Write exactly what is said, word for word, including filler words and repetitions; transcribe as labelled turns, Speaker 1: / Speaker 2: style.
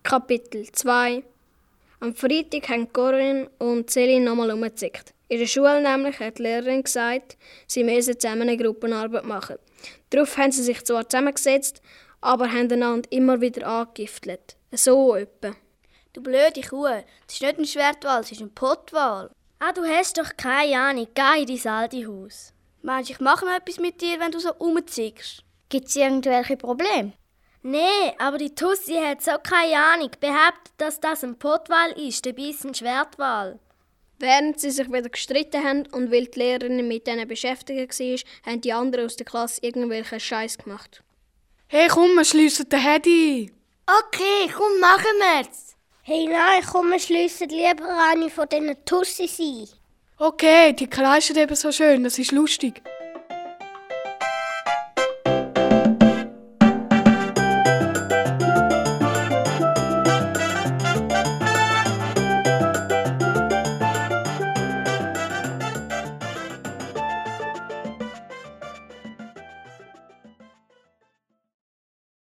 Speaker 1: Kapitel zwei. Am Freitag haben Corinne und Celine nochmal rumgezickt. In der Schule nämlich hat die Lehrerin gesagt, sie müssen zusammen eine Gruppenarbeit machen. Darauf haben sie sich zwar zusammengesetzt, aber haben einander immer wieder angegiftelt. So etwa.
Speaker 2: Du blöde Kuh, das ist nicht ein Schwertwal, es ist ein Pottwal.
Speaker 3: Ah, du hast doch keine Ahnung. Geh in dein alte Haus.
Speaker 2: Meinst du, ich mache noch etwas mit dir, wenn du so rumziehst?
Speaker 3: Gibt es irgendwelche Probleme? Nee, aber die Tussi hat so keine Ahnung. Behauptet, dass das ein Pottwal ist, dabei ist es ein Schwertwal.
Speaker 1: Während sie sich wieder gestritten haben und weil die Lehrerin mit denen beschäftigt war, haben die anderen aus der Klasse irgendwelchen Scheiß gemacht.
Speaker 4: Hey, komm, wir schliessen den Hedi.
Speaker 2: Okay, komm, machen wir's.
Speaker 3: Hey, nein, komm, wir schliessen lieber eine von diesen Tussis ein.
Speaker 4: Okay, die kleisten eben so schön, das ist lustig.